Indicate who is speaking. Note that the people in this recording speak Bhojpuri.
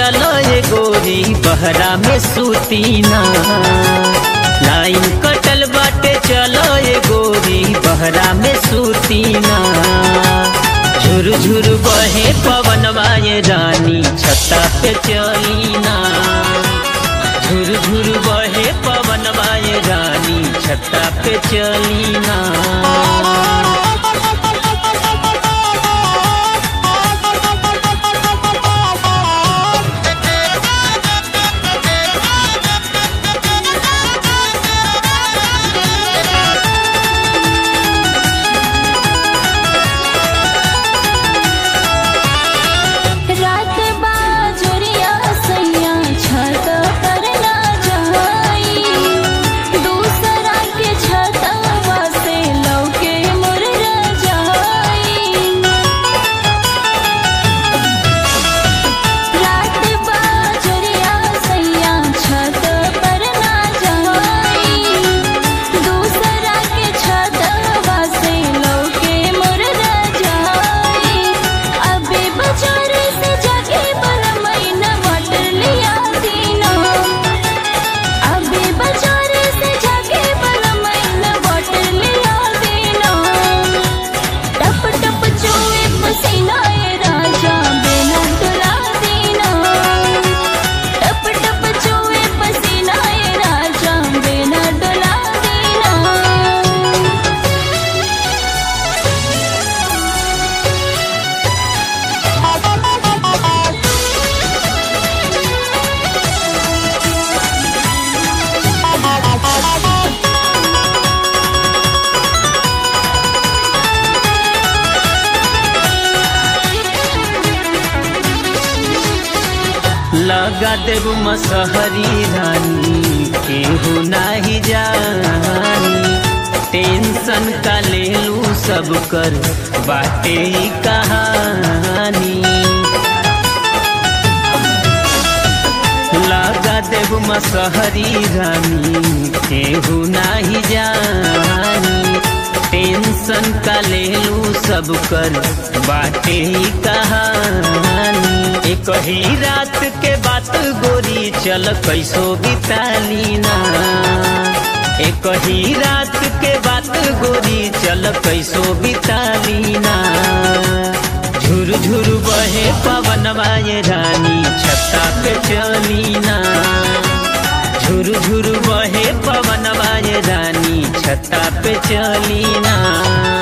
Speaker 1: चलो ये गोरी बहरा में सूतीना। लाइन कटल बाटे चलो ये गोरी बहरा में सूतीना। झुर झुर बहे पवनवा ये रानी छत्ता पे चलीना। झुर झुर बहे पवनवा ये रानी छत्ता पे चलीना। लगा देव मसहरी रानी केहू नाही जानी। टेंशन का ले लू सब कर बाटे ही कहानी। लगा देव मसहरी रानी केहू नाही जानी। टेंशन का ले लू सब कर बाटे ही कहानी। एक ही रात के बात गोरी चल कैसो बितालीना। एक ही रात के बात गोरी चल कैसो बितालीना। झुर झुर बहे पवनवा ये रानी छत्ता पे चलीना। झुर झुर बहे पवनवा ये रानी छत्ता पे चलीना।